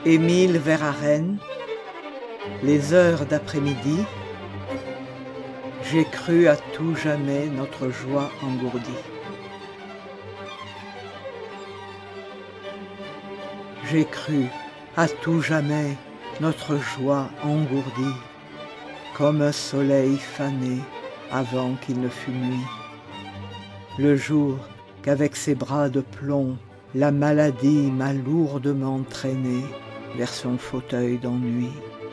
Émile Verhaeren, les heures d'après-midi, j'ai cru à tout jamais notre joie engourdie. J'ai cru à tout jamais notre joie engourdie, comme un soleil fané avant qu'il ne fût nuit. Le jour qu'avec ses bras de plomb, la maladie m'a lourdement traîné vers son fauteuil d'ennui.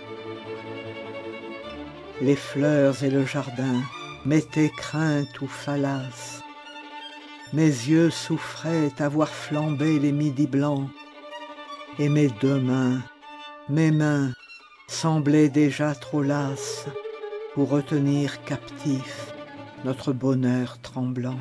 Les fleurs et le jardin m'étaient craintes ou fallaces. Mes yeux souffraient à voir flamber les midis blancs, et mes deux mains, mes mains, semblaient déjà trop lasses pour retenir captif notre bonheur tremblant.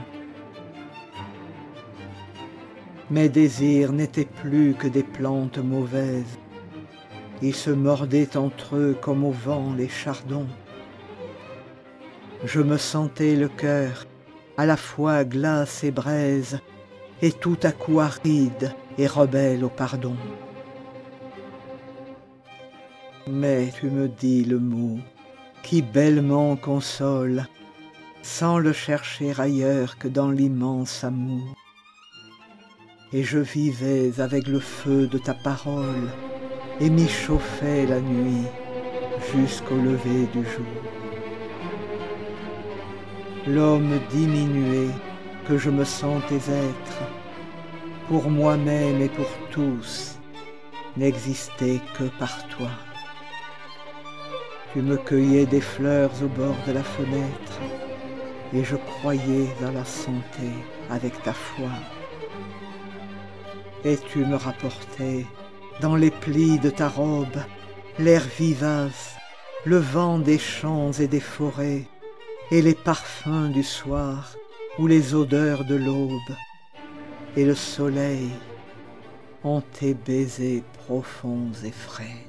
Mes désirs n'étaient plus que des plantes mauvaises. Ils se mordaient entre eux comme au vent les chardons. Je me sentais le cœur à la fois glace et braise, et tout à coup aride et rebelle au pardon. Mais tu me dis le mot qui bellement console, sans le chercher ailleurs que dans l'immense amour. Et je vivais avec le feu de ta parole, et m'y chauffais la nuit jusqu'au lever du jour. L'homme diminué que je me sentais être, pour moi-même et pour tous, n'existait que par toi. Tu me cueillais des fleurs au bord de la fenêtre, et je croyais à la santé avec ta foi. Et tu me rapportais, dans les plis de ta robe, l'air vivace, le vent des champs et des forêts, et les parfums du soir, ou les odeurs de l'aube, et le soleil en tes baisers profonds et frais.